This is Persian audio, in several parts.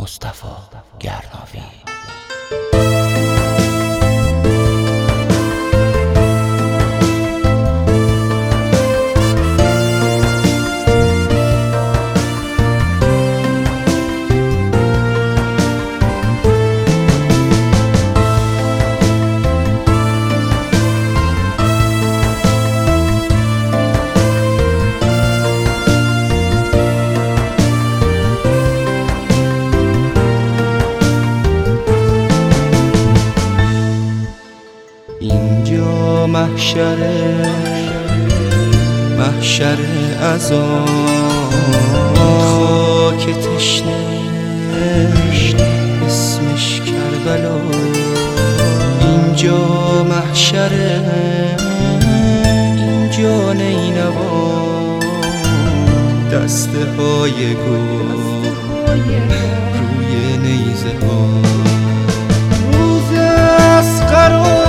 مصطفی گرناوی. اینجا محشر عذاب، خاک تشنه اسمش کربلا. اینجا محشره، اینجا نینوا، دسته های گل روی نیزه ها. روز اسقر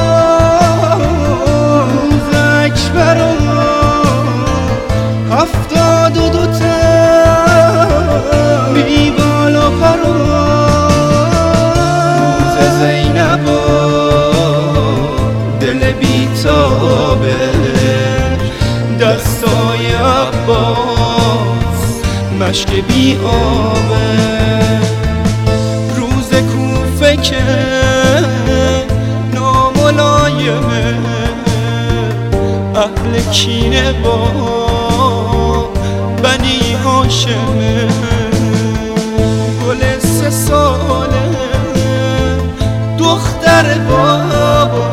هفتاد و دوتا بی بال و پرو، روز زینبا دل بی تابه، دستای عباس مشک بی آبه. روز کوفه که ناملایمه، اهل کینه با بنی هاشمه. گل 3 ساله دختر بابا،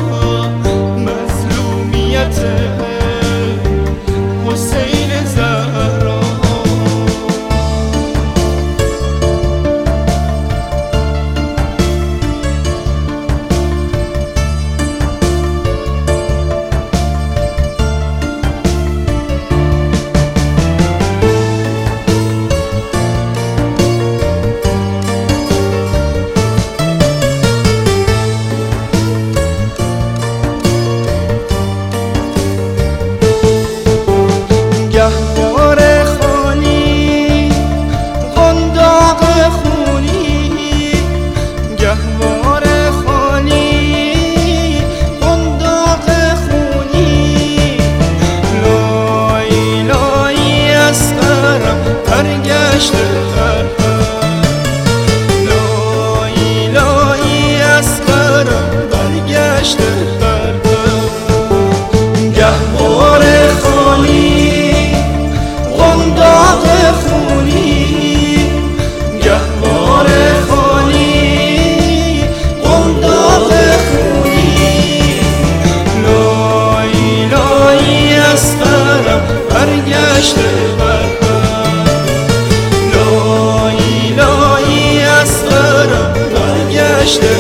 مظلومیت حسین زهرا. گهواره خالی قنداق خونی، گهواره خالی قنداق خونی. لای لای اسقرم برگشت خرم، لای لای اسقرم برگشت خرم. گهواره خالی قنداق خونی، گهواره خالی قنداق خونی. لای لای اسقرم برگشت خرم، لای لای اسقرم برگشت